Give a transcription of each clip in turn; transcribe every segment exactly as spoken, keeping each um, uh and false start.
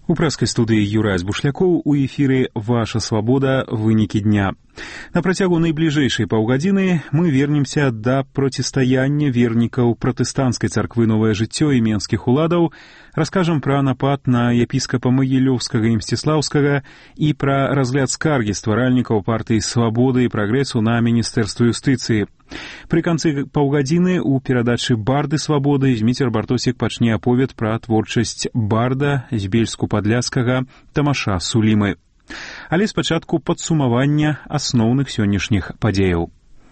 У прэскай студыі Юрась Бушлякоў у эфіры «Ваша свабода. Вынікі дня». На працягу найбліжэйшай паўгадзіны мы вернемся да процістаяння вернікаў пратэстанцкай царквы «Новае жыццё» і менскіх уладаў, раскажам пра напад на епіскапа Магілёўскага і Мсціслаўскага і пра разгляд скаргі стваральнікаў партыі «Свабоды» і «Прагрэсу» на Міністэрства юстыцыі. Пры канцы паўгадзіны ў перадачы «Барды свабоды» Зміцер Бартосік пачне аповед пра творчасць барда з бельску-падляцкага Тамаша Сулімы. Але спачатку падсумавання асноўных сённяшніх падзеяў.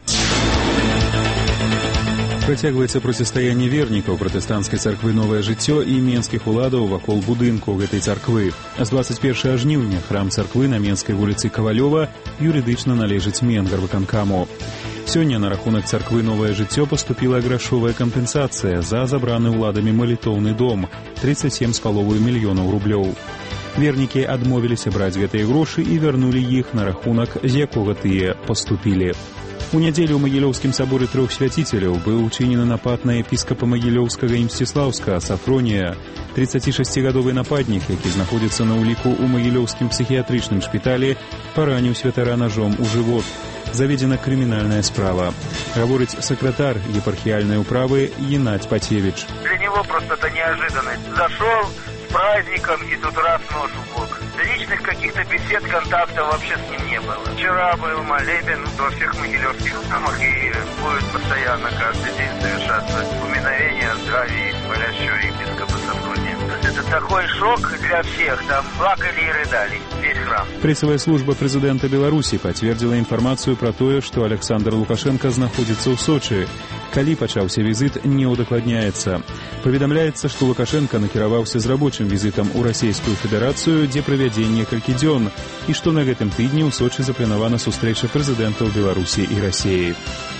Працягваецца процістаянне вернікаў пратэстанцкай царквы «Новае жыццё» і менскіх уладаў вакол будынку гэтай царквы. З дваццаць першага жніўня храм царквы на Менскай вуліцы Кавалёва юрыдычна належыць Менгарвыканкаму. Сёння на рахунак царквы «Новае жыццё» паступіла грашовая кампенсацыя за забраны ўладамі малітоўны дом – тридцать семь з паловай мільёнаў рублёў. Вернікі адмовіліся браць гэтыя грошы і вярнулі іх на рахунак, з якога тыя паступілі. У нядзелю ў Магілёўскім саборы трох свяціцеляў быў учынены напад на епіскапа Магілёўскага і Мсціслаўскага Сафронія. тридцатишестигадовы нападнік, які знаходзіцца на ўліку ў Магілёўскім псіхіятрычным шпіталі, параніў святара ножом у жывот. Заведена крымінальная справа. Гаворыць сакратар епархіяльнай управы Геннадзь Пацевич. Для него просто это неожиданность. Зашел с праздником и тут раз нож в бок. Личных каких-то бесед, контактов вообще с ним не было. Вчера был молебен во всех могилевских храмах и будет постоянно каждый день совершаться упоминовение о здравии молящего епископа Сафрония. Это такой шок для всех, там плакали и рыдали весь храм. Прэсавая служба прэзідэнта Беларусі пацвердзіла інфармацыю пра тое, што Александр Лукашенко знаходзіцца ў Сочы. Калі пачаўся візіт, не ўдакладняецца. Паведамляецца, што Лукашенко накіраваўся з рабочым візітам у Расійскую Федэрацыю, дзе правядзе некалькі дзён, і што на гэтым тыдні ў Сочы запланавана сустрэча прэзідэнтаў Беларусі і Расіі.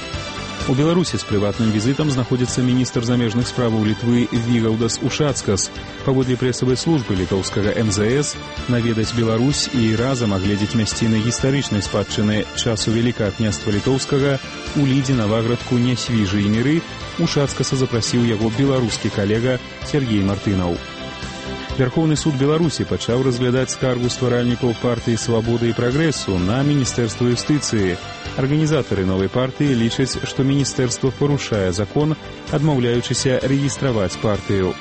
У Беларусі з прыватным візітам знаходзіцца міністр замежных справаў Літвы Вігаўдас Ушацкас. Паводле прэсавай службы літоўскага эм зэ эс, наведаць Беларусь і разам агледзець мясціны гістарычнай спадчыны часу Вялікага княства Літоўскага у Лідзе на ваградку Нясвіжы і Міры Ушацкаса запрасіў яго беларускі калега Сергей Мартынаў. Верховны суд Беларусі пачаў разглядаць скаргу стваральнікаў партыі «Свабоды» і «Прагрэсу» на Міністэрства юстыцыі. Арганізатары новай партыі лічаць, што міністэрства парушае закон, адмаўляючыся рэгістраваць партыю.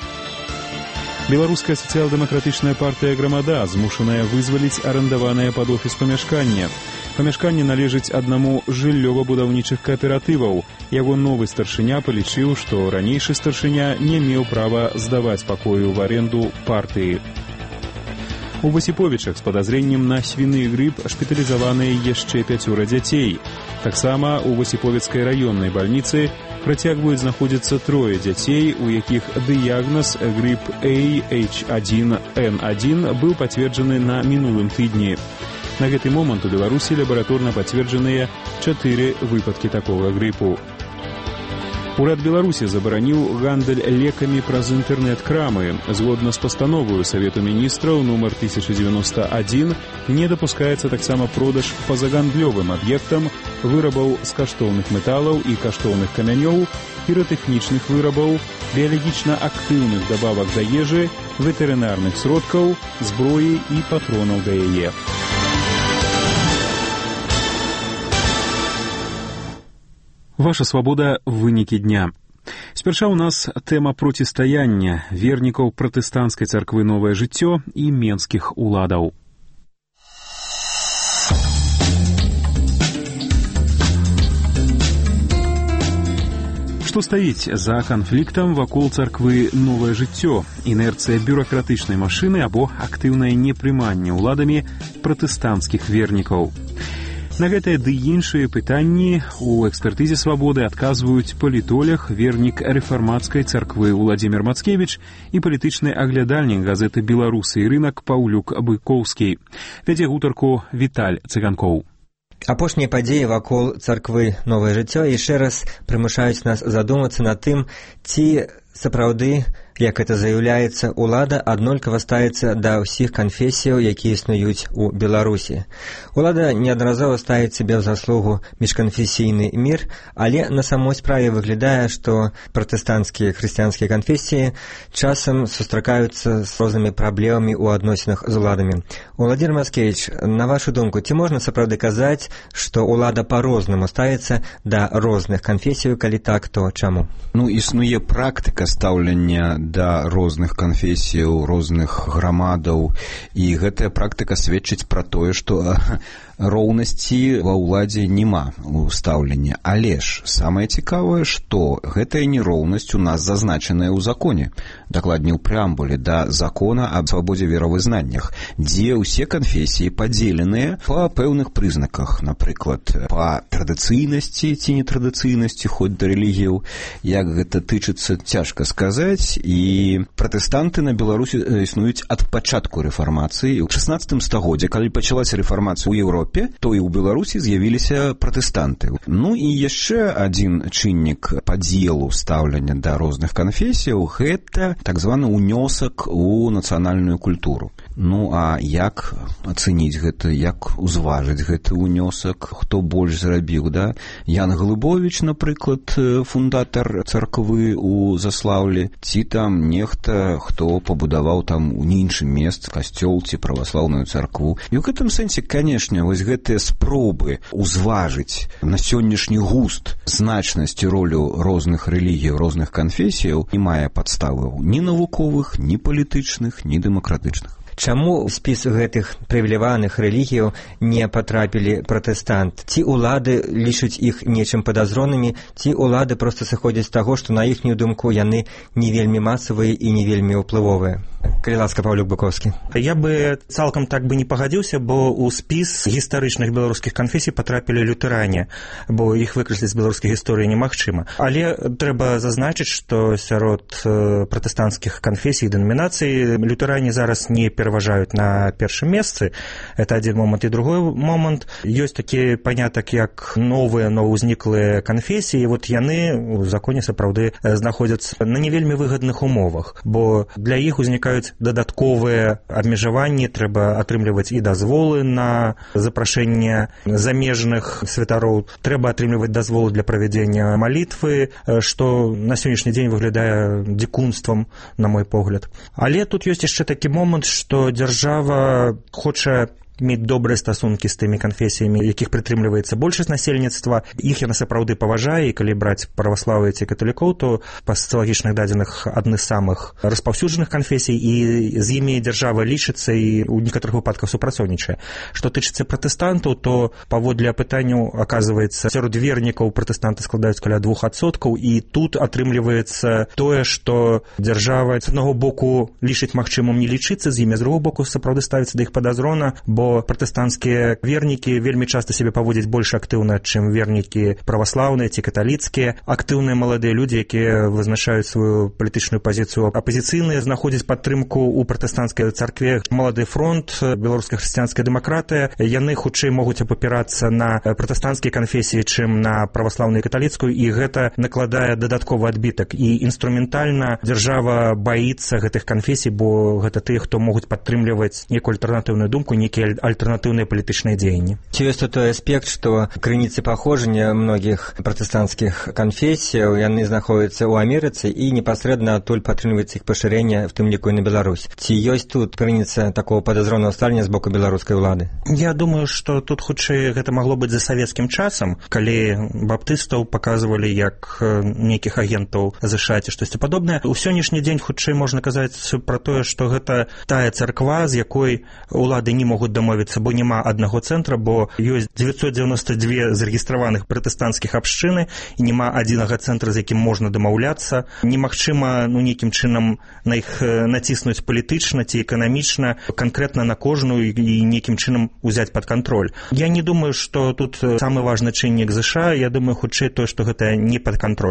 Беларуская сацыял-дэмакратычная партыя «Грамада» змушаная вызваліць арандаванае пад офіс памяшканне. Памяшканне належыць аднаму з жыллёва-будаўнічых кааператываў. Яго новы старшыня палічыў, што ранейшы старшыня не меў права здаваць пакою ў аренду партыі. У Васіповічах з падазрэннем на свіны грып шпіталізаваныя яшчэ пяцёра дзяцей. Таксама у Васіповіцкай раённай бальніцы працягваюць знаходзіцца трое дзяцей, у якіх дыягназ грып А Эйч адзін Эн адзін быў пацверджаны на мінулым тыдні. На гэты момант у Беларусі лабараторна пацверджаныя чатыры выпадкі такога грыпу. Урад Беларусі забараніў гандаль лекамі праз інтэрнэт-крамы. Згодна з пастановою Савету міністраў нумар тысяча дзевяносто адзін не дапускаецца таксама продаж пазагандлёвым аб'ектам вырабаў з каштоўных металаў і каштоўных камянёў, піратэхнічных вырабаў, біялагічна актыўных дабавак да ежы, ветэрынарных сродкаў, зброі і патронаў да яе. Ваша свабода. Вынікі дня. Спярша ў нас тэма процістаяння вернікаў пратэстанцкай царквы «Новае жыццё» і менскіх уладаў. Што стаіць за канфліктам вакол царквы «Новае жыццё»? Інерцыя бюракратычнай машыны або актыўнае непрыманне ўладамі пратэстанцкіх вернікаў? На гэтыя ды іншыя пытанні у экспертызе «Свабоды» адказваюць палітолог, вернік рэфармацкай царквы Уладзімір Мацкевіч і палітычны аглядальнік газеты «Беларусы і рынак» Паўлюк Быкоўскі. Вядзе гутарку Віталь Цыганкоў. Апошнія падзеі вакол царквы «Новае жыццё» яшчэ раз прымушаюць нас задумацца над тым, ці сапраўды Як это заяўляецца, улада аднолькава ставіцца да ўсіх канфесіяў, якія існуюць у Беларусі. Улада неаднаразова ставіць сябе ў заслугу міжканфесійны мір, але на самой справе выглядае, што пратэстанцкія хрысціянскія канфесіі часам сустракаюцца з рознымі праблемамі ў адносінах з уладамі. Уладзімір Маскевіч, на вашу думку, ці можна сапраўды казаць, што улада па-рознаму ставіцца да розных канфесіяў, калі так, то чаму? Ну, існуе практыка стаўлення да розных канфесіяў, розных грамадаў, і гэтая практыка сведчыць пра тое, што роўнасці ва ўладзе няма у стаўленні. Але ж самае цікавае, што гэтая нероўнасць у нас зазначаная ў законе, дакладней у прэамбуле да закона аб свабодзе веравызнаннях, дзе ўсе канфесіі падзеленыя па пэўных прызнаках, напрыклад, па традыцыйнасці ці нетрадыцыйнасці хоць да рэлігіяў. Як гэта тычыцца, цяжка сказаць, і пратэстанты на Беларусі існуюць ад пачатку рэфармацыі. У шаснаццатым стагоддзі, калі пачалася рэфармацыя ў Еўропе, то і ў Беларусі з'явіліся пратэстанты. Ну і яшчэ адзін чыннік падзелу стаўлення да розных канфесіяў – гэта так званы ўнёсак у нацыянальную культуру. Ну а як ацэніць гэта, як узважыць гэты ўнёсак, хто больш зрабіў, да? Ян Глыбовіч, напрыклад, фундатар царквы ў Заслаўлі, ці там нехта, хто пабудаваў там у іншым месцы касцёл ці праваслаўную царкву. І ў гэтым сэнсе, канешне, вось гэтыя спробы узважыць на сённяшні густ значнасць і ролю розных рэлігіяў, розных канфесіяў не мае падставаў ні навуковых, ні палітычных, ні дэмакратычных. Чаму ў спіс гэтых прывіляваных рэлігіяў не патрапілі пратэстант? Ці ўлады лічаць іх нечым падазронымі, ці ўлады проста сыходзяць з таго, што на іхнюю думку яны не вельмі масавыя і не вельмі ўплывовыя? Калі ласка, Паўлюк Быковскі. Я бы цалкам так бы не пагадзіўся, бо ў спіс гістарычных беларускіх канфесій патрапілі лютэране, бо іх выкрэсліць з беларускай гісторыі немагчыма. Але трэба зазначыць, што сярод пратэстанцкіх канфесій і дэнамінацый лютэране зараз не пераважаюць на першым месцы. Это адзін момант. І другой момант. Ёсць такі панятак, як новыя, новаўзніклыя канфесіі. Вот яны у законе сапраўды знаходзяцца на не вельмі выгадных умовах, бо для іх узнікаюць дадатковыя абмежаванні, трэба атрымліваць і дазволы на запрашэнне замежных святароў, трэба атрымліваць дазволы для правядзення малітвы, што на сённяшні дзень выглядае дзікунствам, на мой погляд. Але тут ёсць яшчэ такі момант, што дзяржава хоча мець добрыя стасункі з тымі канфесіямі, якіх прытрымліваецца большасць насельніцтва. Іх яна сапраўды паважае, і калі браць праваслаўе ці каталікоў, то па сацыялагічных дадзеных адны з самых распаўсюджаных канфесій, і з імі дзяржава лічыцца і ў некаторых выпадках супрацоўнічае. Што тычыцца пратэстантаў, то паводле апытанняў, аказваецца, сярод вернікаў пратэстанты складаюць каля двух адсоткаў, і тут атрымліваецца тое, што дзяржава з аднаго боку лічыць магчымым не лічыцца з імі, з другого боку сапраўды ставіцца да іх падазрона, бо пратэстанцкія вернікі вельмі часта сябе паводзяць больш актыўна, чым вернікі праваслаўныя ці каталіцкія. Актыўныя маладыя людзі, якія вызначаюць сваю палітычную пазіцыю апазіцыйныя, знаходзяць падтрымку ў пратэстанцкай царкве. Малады фронт, беларуская хрысціянская дэмакратыя, яны хутчэй могуць апапірацца на пратэстанцкія канфесіі, чым на праваслаўную і каталіцкую, і гэта накладае дадатковы адбітак. І інструментальна дзяржава баіцца гэтых канфесій, бо гэта тыя, хто могуць падтрымліваць некую альтэрнатыўную думку, нейкія альтэрнатыўныя палітычныя дзеянні. Ці ёсць той аспект, што крыніцы паходжання многіх пратэстанцкіх канфесіяў, яны знаходзяцца ў Амерыцы і непасрэдна адтуль падтрымліваецца іх пашырэнне, в тым ліку і на Беларусь. Ці ёсць тут крыніца такого падазронага стаўлення з боку беларускай улады? Я думаю, што тут хутчэй гэта магло быць за савецкім часам, калі баптыстаў паказвалі як нейкіх агентаў ЗША ці штосьці падобнае. У сённяшні дзень хутчэй можна казаць пра тое, што гэта тая царква, з якой улады не могуць дамовіцца, бо няма аднаго цэнтра, бо ёсць дзевяцьсот дзевяносто два зарэгістраваных пратэстанцкіх абшчыны, і няма адзінага цэнтра, з якім можна дамаўляцца. Немагчыма, ну, нейкім чынам на іх націснуць палітычна ці эканамічна, канкрэтна на кожную, і нейкім чынам узяць пад кантроль. Я не думаю, што тут самы важны чыннік ЗША, я думаю, хутчэй тое, што гэта не падкантрольна.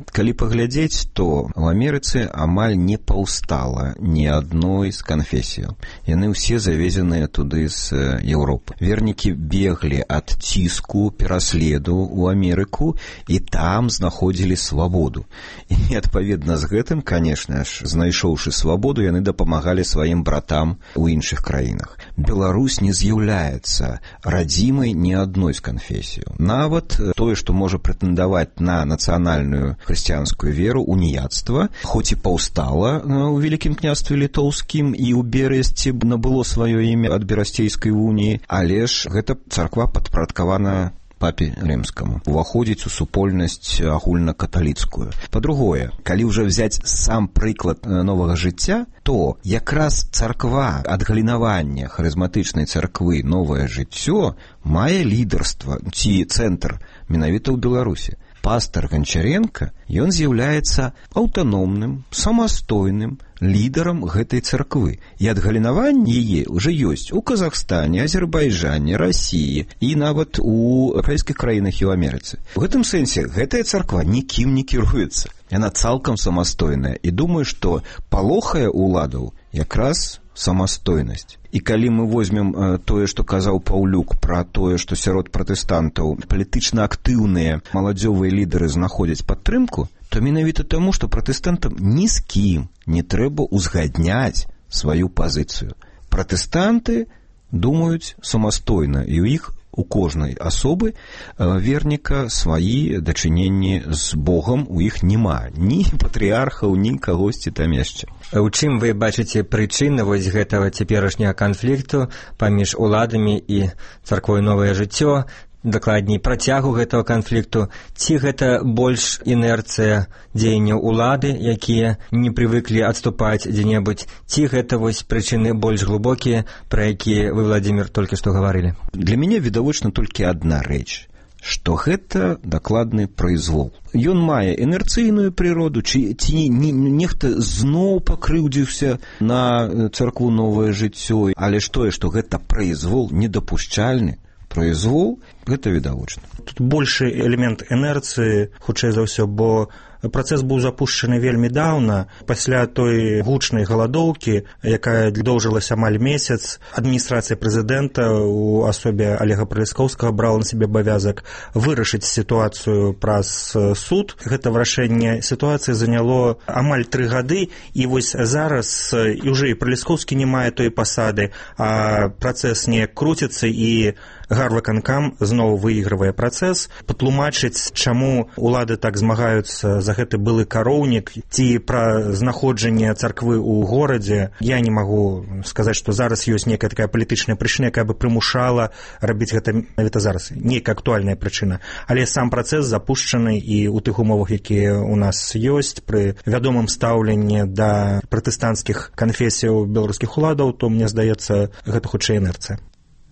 Калі паглядзець, то ў Амерыцы амаль не паўстала ні адной з канфесіяў. Яны ўсе завезеныя туды з Еўропы. Вернікі беглі ад ціску, пераследу ў Амерыку і там знаходзілі свабоду. І адпаведна з гэтым, канешне ж, знайшоўшы свабоду, яны дапамагалі сваім братам у іншых краінах. Беларусь не з'яўляецца радзімай ні адной з канфесіяў. Нават тое, што можа прэтэндаваць на нацыянальную хрысціянскую веру, уніяцтва, хоць і паўстала ў Вялікім княстве літоўскім і ў Бересце набыло сваё імя ад Берасцейскай уніі, але ж гэта царква падпарадкавана папе рымскаму, уваходзіць у супольнасць агульнакаталіцкую. Па-другое, калі ўжо взяць сам прыклад новага жыцця, то якраз царква адгалінавання харызматычнай царквы новае жыццё мае лідарства, ці цэнтр менавіта ў Беларусі. Пастор Гончаренко, ён з'яўляецца аўтаномным, самастойным лідарам гэтай царквы. І адгалінаванне яе ўжо ёсць у Казахстане, Азербайджане, Расіі і нават у еўрапейскіх краінах і ў Амерыцы. У гэтым сэнсе гэтая царква нікім не кіруецца. Яна цалкам самастойная. І думаю, што палохае ўладаў якраз самастойнасць. І калі мы возьмем э, тое, што казаў Паўлюк пра тое, што сярод пратэстантаў палітычна актыўныя маладзёвыя лідары знаходзяць падтрымку, то менавіта таму, што пратэстантам ні з кім не трэба ўзгадняць сваю пазіцыю. Пратэстанты думаюць самастойна, і ў іх у кожнай асобы верніка сваі дачыненні з Богам у іх няма. Ні патрыархаў, ні кагосьці там яшчэ. У чым вы бачыце прычыны вось гэтага цяперашняга канфлікту паміж уладамі і царквой новае жыццё, дакладней працягу гэтага канфлікту, ці гэта больш інерцыя дзеянняў улады, якія не прывыклі адступаць дзе-небудзь, ці гэта вось прычыны больш глыбокія, пра якія вы, Владзімир, толькі што гаварылі? Для мяне відавочна толькі адна рэч, што гэта дакладны прайзвол. Ён мае інерцыйную прыроду, ці, ці не, нехта зноў пакрыўдзіўся на царкву новае жыццё, але ж тое, што гэта прайзвол недапушчальны, прайзвол, гэта відавочна. Тут большы элемент інерцыі, хутчэй за ўсё, бо працэс быў запушчаны вельмі даўна, пасля той гучнай галадоўкі, якая доўжылася амаль месяц. Адміністрацыя прэзідэнта у асобе Олега Пралескоўскага брала на сябе абавязак вырашыць сітуацыю праз суд. Гэта вырашэнне сітуацыі заняло амаль тры гады, і вось зараз і ўжо і Пралескоўскі не мае той пасады, а працэс не круціцца, і Гарвыканкам зноў выйгрывае працэс. Патлумачыць, чаму улады так змагаюцца за гэты былы кароўнік, ці пра знаходжанне царквы ў горадзе, я не магу сказаць, што зараз ёсць некая такая палітычная прычына, якая бы прымушала рабіць гэта менавіта зараз. Нейкая актуальная прычына. Але сам працэс запушчаны, і ў тых умовах, якія ў нас ёсць, пры вядомым стаўленні да пратэстанцкіх канфесіяў беларускіх уладаў, то, мне здаецца, гэта хутчэй інерцыя.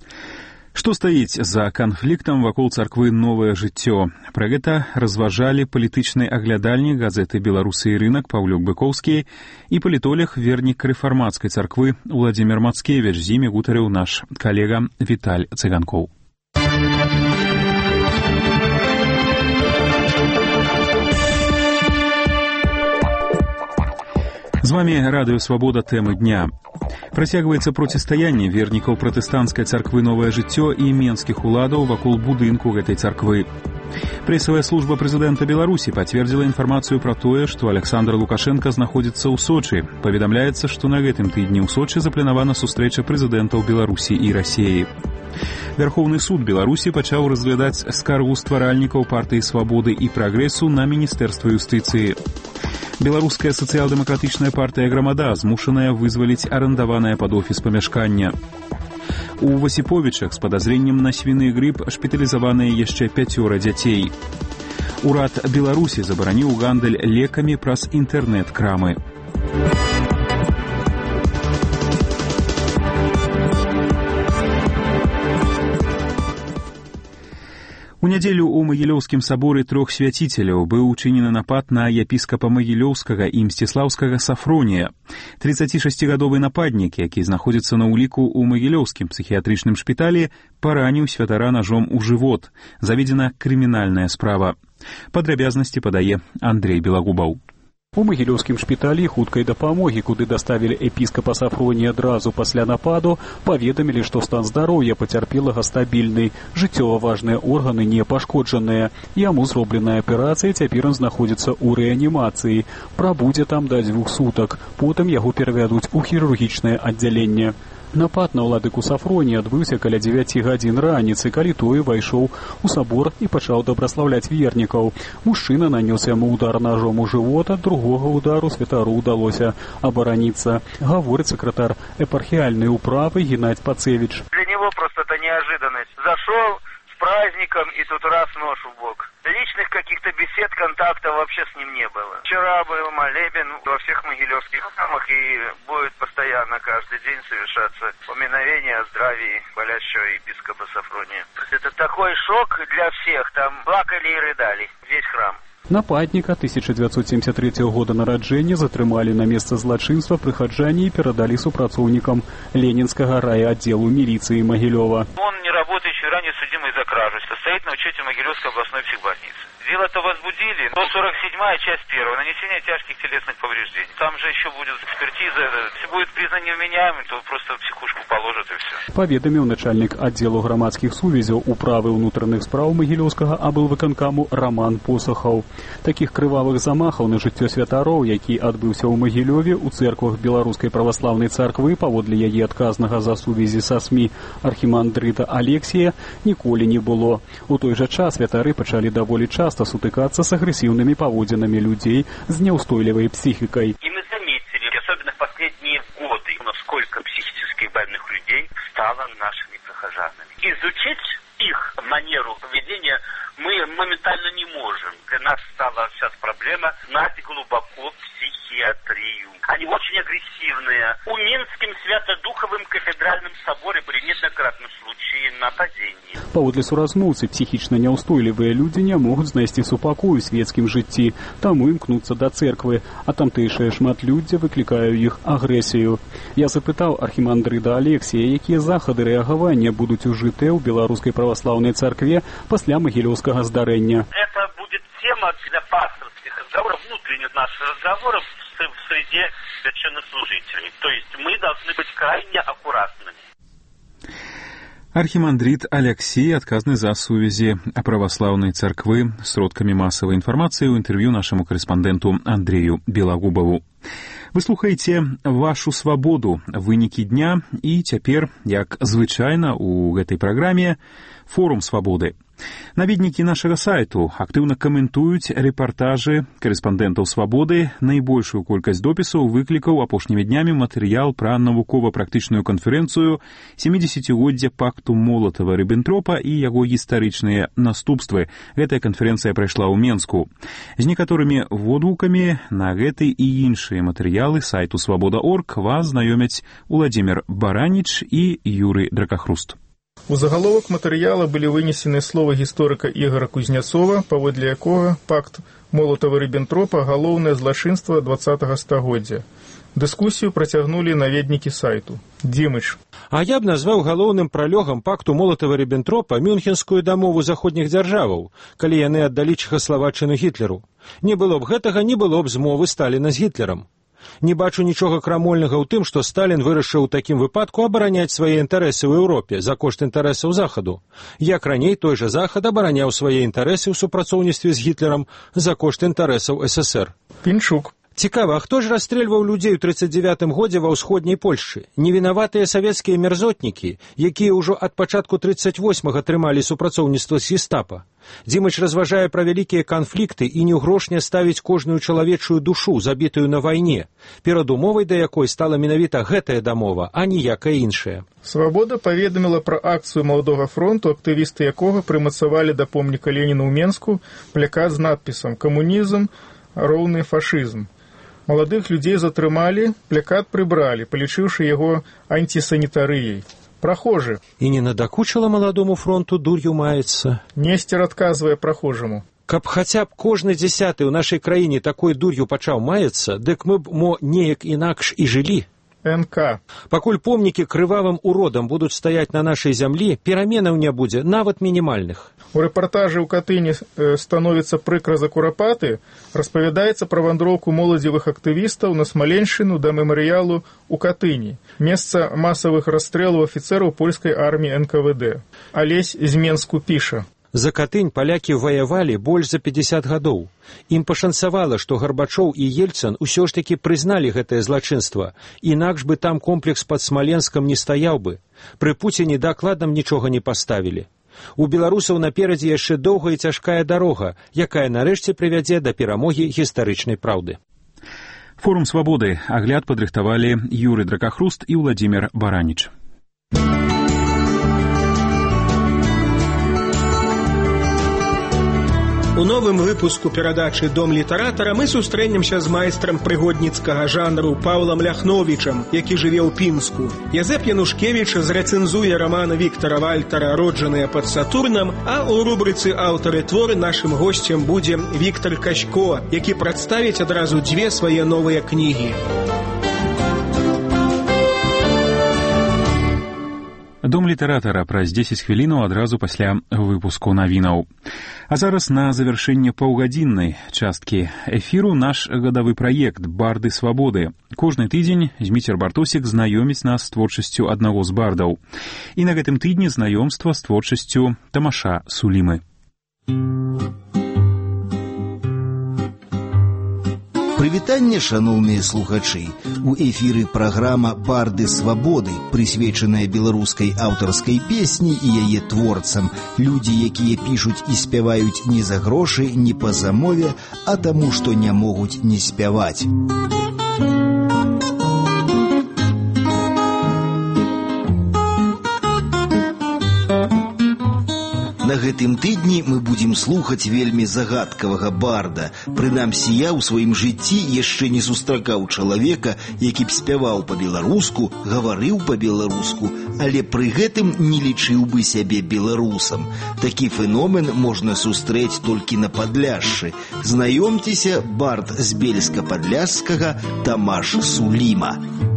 Што стаіць за канфліктам вакол царквы новае жыццё? Пра гэта разважалі палітычны аглядальнік газеты «Беларусы і рынак» Паўлюк Быкоўскі і палітолог, вернік рэфармацкай царквы Владзімир Мацкевіч. З імі гутарыў наш калега Віталь Цыганкоў. З вами Радыё Свабода, тэмы дня. Працягваецца процістаянне вернікаў пратэстанцкай царквы новае жыццё і менскіх уладаў вакол будынку гэтай царквы. Прэсавая служба прэзідэнта Беларусі пацвердзіла інфармацыю пра тое, што Александр Лукашенко знаходзіцца ў Сочы. Паведамляецца, што на гэтым тыдні ў Сочы запланавана сустрэча прэзідэнтаў Беларусі і Расіі. Вярхоўны суд Беларусі пачаў разглядаць скаргу стваральнікаў партыі Свабоды і Прагрэсу на Міністэрства юстыцыі. Беларуская сацыял-дэмакратычная партыя «Грамада» змушаная вызваліць арандаванае пад офіс памяшкання. У Васіповічах з падазреннем на свіны грып шпіталізаваныя яшчэ пяцёра дзяцей. Урад Беларусі забараніў гандаль лекамі праз інтэрнэт-крамы. У нядзелю ў Магілёўскім саборы трох свяціцеляў быў учынены напад на епіскапа Магілёўскага і Мсціслаўскага Сафронія. трыццацішасцігадовы нападнік, які знаходзіцца на ўліку ў Магілёўскім псіхіятрычным шпіталі, параніў святара ножом у жывот. Заведзена крымінальная справа. Падрабязнасці падае Андрей Белагубаў. У Магілёўскім шпіталі хуткай дапамогі, куды даставілі епіскапа Сафронія адразу пасля нападу, паведамілі, што стан здароўя пацярпелага стабільны, жыццёва важныя органы не пашкоджаныя. Яму зробленая аперацыя, цяпер ён знаходзіцца ў рэанімацыі. Прабудзе там да дзвюх сутак, потым яго перавядуць у хірургічнае аддзяленне. Напад на ўладыку Сафронія адбыўся каля дзевяці гадзін раніцы, калі той увайшоў у сабор і пачаў дабраслаўляць вернікаў. Мужчына нанёс яму удар ножом у жывот, ад другога удару святару удалося абараніцца, гаворыць сакратар епархіяльнай управы Геннадзь Пацевіч. Для него просто это неожиданность. Зашел с праздником и тут раз нож в бок. Личных каких-то бесед, контактов вообще с ним не было. Вчера был молебен во всех могилевских храмах и будет постоянно каждый день совершаться поминовение о здравии болящего епископа Сафрония. Это такой шок для всех, там плакали и рыдали весь храм. Нападніка тысяча дзевяцьсот семьдесят третьего года нараджэння затрымалі на месца злачынства прыхаджане і перадалі супрацоўнікам Ленинскага райотделу милиции Могилева. Он не работающий, ранее судимый за кражу, состоит на учете Могилевской областной психбольницы. Дело-то возбудили, сто сорок седьмая часть первая, нанесение тяжких телесных повреждений. Там же еще будет экспертиза, если будет признан невменяемым, то просто в психушку положат и все. Паведаміў начальник отделу громадских сувязяў управы внутренних спраў Могилевского аблвыканкаму Роман Посохаў. Таких крывавых замахаў на жыццё святароў, які адбыўся ў Магілёве у церквах Беларускай праваслаўнай царквы, паводле яе адказнага за сувязі са СМИ архімандрыта Алексія, ніколі не было. У той жа час святары пачалі даволі часта сутыкаться с агрессивными поводинами людей с неустойливой психикой. И мы заметили, особенно в последние годы, насколько психически больных людей стало нашими прихожанами. Изучить их манеру поведения мы моментально не можем. Для нас стала сейчас проблема знать глубоко психиатрию. Они очень агрессивные. У Минским Свято-Духовым кафедральным соборе были неоднократно случаи нападений. Паводле суразмоўцы, психічна няўстойлівыя людзі не могуць знайсці супакою ў свецкім жыцці, таму імкнуцца да цэрквы, а тамтэйшае шматлюддзе выклікае іх агрэсію. Я запытаў архімандрыта Алексія, якія захады рэагавання будуць ужытыя ў Беларускай праваслаўнай царкве пасля магілёўскага здарэння. Это будет тема для пасторских разговоров, внутренних наших разговоров в среде священнослужителей. То есть мы должны быть крайне аккуратными. Архімандрыт Алексей адказны за сувязі праваслаўнай царквы з сродкамі масавай інфармацыі ў інтэрв'ю нашаму карэспандэнту Андрею Белагубаву. Вы слухаеце «Вашу свабоду», вынікі дня, і цяпер, як звычайна ў гэтай праграме, форум свабоды. Наведнікі нашага сайту актыўна каментуюць рэпартажы карэспандэнтаў свабоды. Найбольшую колькасць допісаў выклікаў апошнімі днямі матэрыял пра навукова-практычную канферэнцыю сямідзесяцігоддзя пакту Молатава-Ріббентропа і яго гістарычныя наступствы. Гэтая канферэнцыя прайшла ў Менску. З некаторымі водгукамі на гэты і іншыя матэрыялы сайту свабода точка орг вас знаёмяць Уладзімір Бараніч і Юрый Дракахруст. У загаловак матэрыяла былі вынесены словы гісторыка Ігора Кузняцова, паводле якога пакт Молатава-Ріббентропа – галоўнае злачынства дваццатага стагоддзя. Дыскусію працягнулі наведнікі сайту. Дзімыч. А я б назваў галоўным пралёгам пакту Молатава-Ріббентропа Мюнхенскую дамову заходніх дзяржаваў, калі яны аддалі Чэхаславаччыну Гітлеру. Не было б гэтага, не было б змовы Сталіна з Гітлерам. Не бачу нічога крамольнага ў тым, што Сталін вырашыў у такім выпадку абараняць свае інтарэсы ў Еўропе за кошт інтарэсаў Захаду. Як раней той жа Захад абараняў свае інтарэсы ў супрацоўніцтве з Гітлерам за кошт інтарэсаў эс эс эр. Пінчук. Цікава, хто ж расстрэльваў людзей у трыццаць дзевятым годзе ва ўсходняй Польшчы? Невінаватыя савецкія мерзотнікі, якія ўжо ад пачатку трыццаць восьмага трымалі супрацоўніцтва з гестапа. Дзімыч разважае пра вялікія канфлікты і ні ў грош не ставіць кожную чалавечую душу, забітую на вайне, перадумовай да якой стала менавіта гэтая дамова, а ніякая іншая. Свабода паведаміла пра акцыю Маладога фронту, актывісты якога прымацавалі да помніка Леніна ў Менску плакат з надпісам «Камунізм роўны фашызм». Маладых людзей затрымалі, плакат прыбралі, палічыўшы яго антисанітарыяй. Прохожий. И не надокучила молодому фронту дурью мается. Нестер адказвае прохожаму. Каб хаця б кожны дзясяты ў нашай краіне такой дур'ю пачаў маяцца, дык мы б мо неяк інакш і жылі. эн ка. Пакуль помнікі крывавым уродам будуць стаяць на нашай зямлі, пераменаў не будзе, нават мінімальных. У рэпартажы ў Катыні э, становіцца прыкра за курапаты, распавядаецца пра вандроўку моладзевых актывістаў на Смаленшчыну да мемарыялу ў Катыні, месца масавых расстрэлаў афіцэраў польскай арміі эн ка вэ дэ. Алесь з Менску піша. За Катынь палякі ваявалі больш за пятьдесят гадоў. Ім пашанцавала, што Гарбачоў і Ельцын усё ж такі прызналі гэтае злачынства, інакш бы там комплекс пад Смаленскам не стаяў бы. Пры Пуціне дакладам нічога не паставілі. У беларусаў наперадзе яшчэ доўгая і цяжкая дарога, якая нарэшце прывядзе да перамогі гістарычнай праўды. Форум свабоды. Агляд падрыхтавалі Юрый Дракахруст і Владзімір Бараніч. У новым выпуску перадачы «Дом літаратара» мы сустрэнемся з майстрам прыгодніцкага жанру Паўлам Ляхновічам, які жыве ў Пінску. Язэп Янушкевіч зрэцэнзуе раман Віктара Вальтара «Роджаныя пад Сатурнам», а ў рубрыцы «Аўтары творы» нашым госцем будзе Віктар Качко, які прадставіць адразу дзве свае новыя кнігі. Дом літаратара праз дзесяць хвілінаў адразу пасля выпуску навінаў. А зараз на завяршэнне паўгадзіннай часткі эфіру наш гадавы праект «Барды свабоды». Кожны тыдзень Зміцер Бартосік знаёміць нас з творчасцю аднаго з бардаў. І на гэтым тыдні знаёмства з творчасцю Тамаша Сулімы. Прывітанне, шаноўныя слухачы! У эфіры праграма «Барды свабоды», прысвечаная беларускай аўтарскай песні і яе творцам. Людзі, якія пішуць і спяваюць не за грошы, не па замове, а таму, што не могуць не спяваць. На гэтым тыдні мы будзем слухаць вельмі загадкавага барда. Прынамсі, я ў сваім жыцці яшчэ не сустракаў чалавека, які б спяваў па-беларуску, гаварыў па-беларуску, але пры гэтым не лічыў бы сябе беларусам. Такі феномен можна сустрэць толькі на Падляшшы. Знаёмцеся, бард з Бельска-Падляшскага Тамаш Суліма.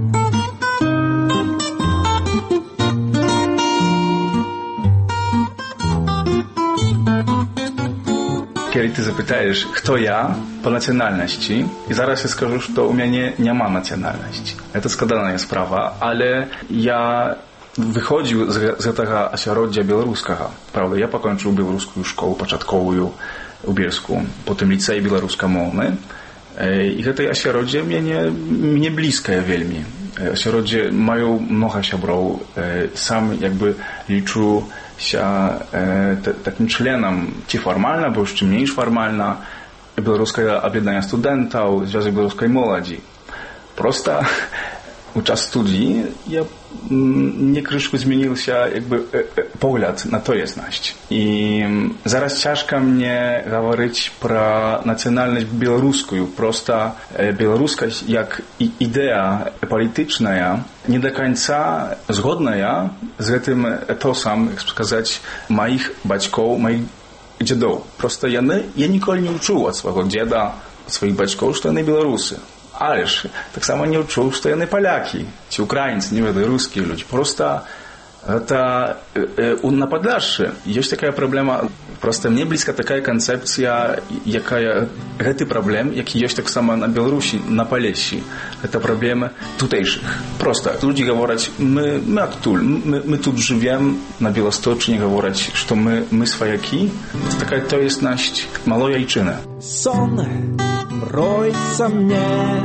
Kiedy ty zapytajesz, kto ja po nacjonalności, i zaraz ja skażę, że u mnie nie ma nacjonalności. To składana jest sprawa, ale ja wychodził z, z tego ośrodka białoruskiego. Prawda, ja pokończył białoruską szkołę początkową w Bielsku, potem licej białorusko-mowny. I to ośrodek mnie, mnie bliskie wielmi. Ośrodki mają mnoho siabrów, sam jakby liczył się e, t, takim członem, czy formalna, bo już czy mniej formalna, Białoruskie Objednanie Studentów, Związek Białoruskiej Młodzi. Prosto podczas studii ja nie kryszku zmienił się jakby e, e, pogląd na to jasność. I zaraz ciężko mnie mówić pro nacjonalność białoruską. Prosto e, białoruskość jak i idea polityczna nie do końca zgodna z tym etosem, jak сказать, moich baćków, moich dziadów. Prosto ja, ja nigdy nie uczył od swojego dziada, od swoich baćków, że oni Białorusy. Ależ tak samo nie uczył, że oni Polaki, ci Ukraińcy, nie wiem, ruskie ludzie. Prosto to e, na Podlasie jest taka problema. Prosto mnie bliska taka koncepcja, jaka ten problem, jaki jest tak samo na Białorusi, na Polesi. To problem tutejszych. Prosto ludzie mówią, my, my odtul, my, my tu żyjemy na Białostocznie, mówią, że my, my swojaki. To taka to jest nasz mała jajczyna. Son mrojca mnie,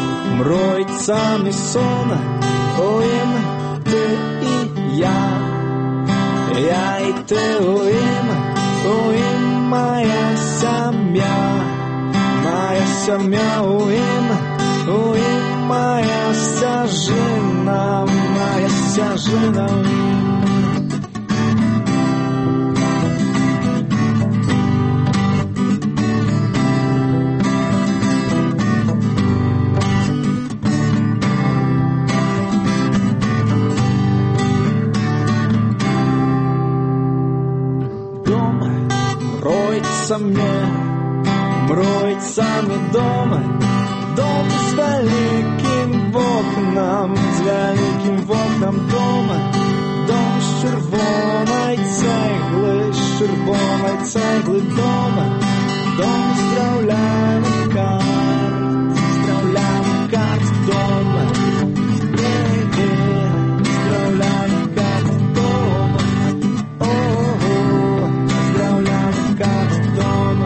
mrojca mi son, ojem ty i ja, ja i ty ojem. Oim moja семья, моя семья, oim, oim moja стяжина, моя стяжина, oim. мроется мне, мроется мне дома. Дом с великим окном, с великим окном дома. Дом с червоной цеглы, с червоной цеглы дома. Дом с драўляных карт, с драўляных карт дома. С драўляных карт дома. О, с драўляных карт дома.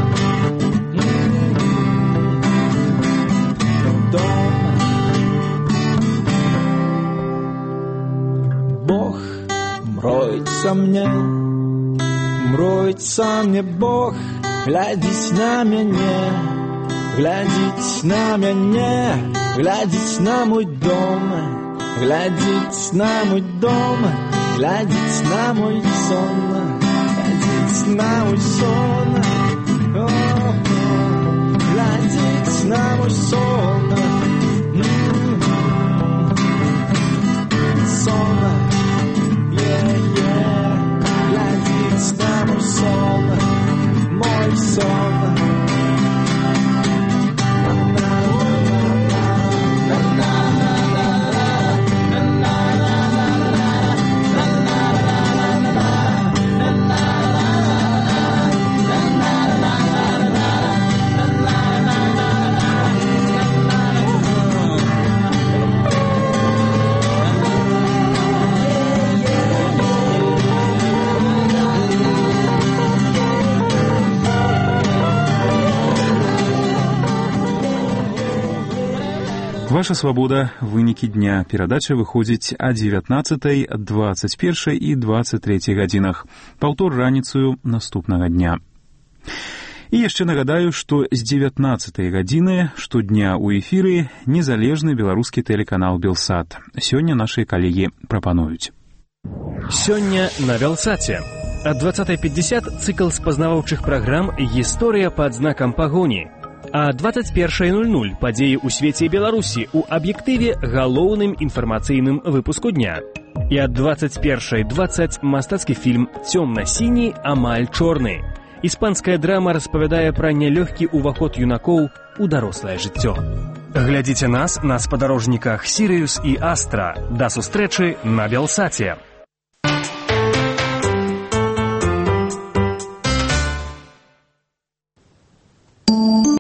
Дома. Бог мроется мне, мроется мне Бог. Глядзіць на мяне, глядзіць на мяне, глядзіць на мой дом, глядзіць на мой дом, глядзіць на мой сон, глядзіць на мой сон, о, глядзіць на мой сон, сон, е-е, глядзіць на мой сон. Мой сон. Ваша свабода. Вынікі дня. Перадача выходзіць о дзевятнаццатай, двадцать першай і двадцать трэцяй гадзінах. Паўтор раніцаю наступнага дня. І яшчэ нагадаю, што з дзевятнаццатай гадзіны штодня ў эфіры незалежны беларускі тэлеканал «Белсат». Сёння нашы калегі прапануюць. Сёння на «Белсаце». Ад двадцатай пятьдесят цыкл спазнаваўчых праграм «Гісторыя пад знакам пагоні». А двадцать першая ноль ноль падзеі ў свеце Беларусі ў аб'ектыве галоўным інфармацыйным выпуску дня. І ад двадцать першай двадцать мастацкі фільм «Цёмна-сіні, амаль чорны». Іспанская драма распавядае пра нялёгкі ўваход юнакоў у дарослае жыццё. Глядзіце нас на спадарожніках «Сірыюс» і «Астра». Да сустрэчы на «Белсаце».